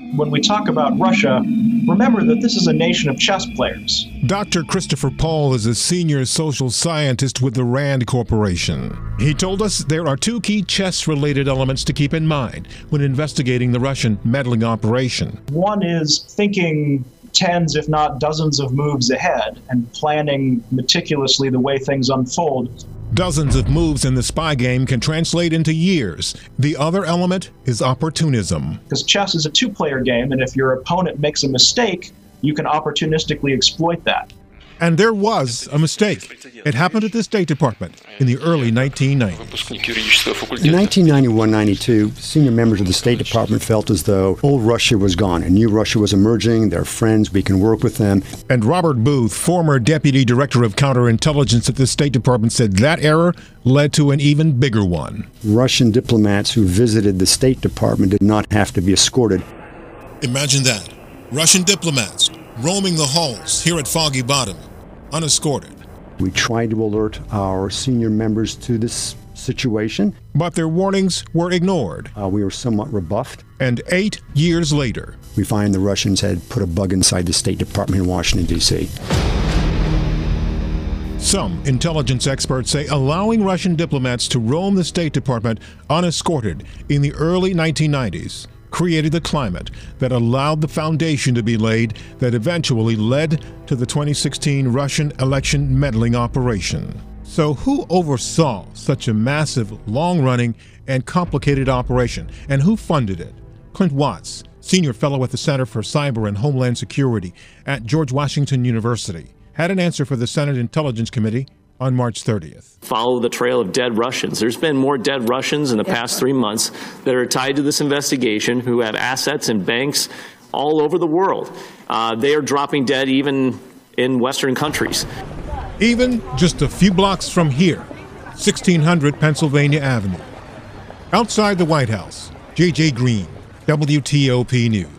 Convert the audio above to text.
When we talk about Russia, remember that this is a nation of chess players. Dr. Christopher Paul is a senior social scientist with the RAND Corporation. He told us there are two key chess-related elements to keep in mind when investigating the Russian meddling operation. One is thinking tens, if not dozens of moves ahead and planning meticulously the way things unfold. Dozens of moves in the spy game can translate into years. The other element is opportunism. Because chess is a two-player game, and if your opponent makes a mistake, you can opportunistically exploit that. And there was a mistake. It happened at the State Department in the early 1990s. In 1991-92, senior members of the State Department felt as though old Russia was gone and new Russia was emerging. They're friends, we can work with them. And Robert Booth, former Deputy Director of Counterintelligence at the State Department, said that error led to an even bigger one. Russian diplomats who visited the State Department did not have to be escorted. Imagine that. Russian diplomats roaming the halls here at Foggy Bottom, unescorted. We tried to alert our senior members to this situation. But their warnings were ignored. We were somewhat rebuffed. And 8 years later, we find the Russians had put a bug inside the State Department in Washington, D.C. Some intelligence experts say allowing Russian diplomats to roam the State Department unescorted in the early 1990s created the climate that allowed the foundation to be laid that eventually led to the 2016 Russian election meddling operation. So who oversaw such a massive, long-running, and complicated operation, and who funded it? Clint Watts, senior fellow at the Center for Cyber and Homeland Security at George Washington University, had an answer for the Senate Intelligence Committee on March 30th. Follow the trail of dead Russians. There's been more dead Russians in the past 3 months that are tied to this investigation who have assets in banks all over the world. They are dropping dead even in Western countries. Even just a few blocks from here, 1600 Pennsylvania Avenue. Outside the White House, J.J. Green, WTOP News.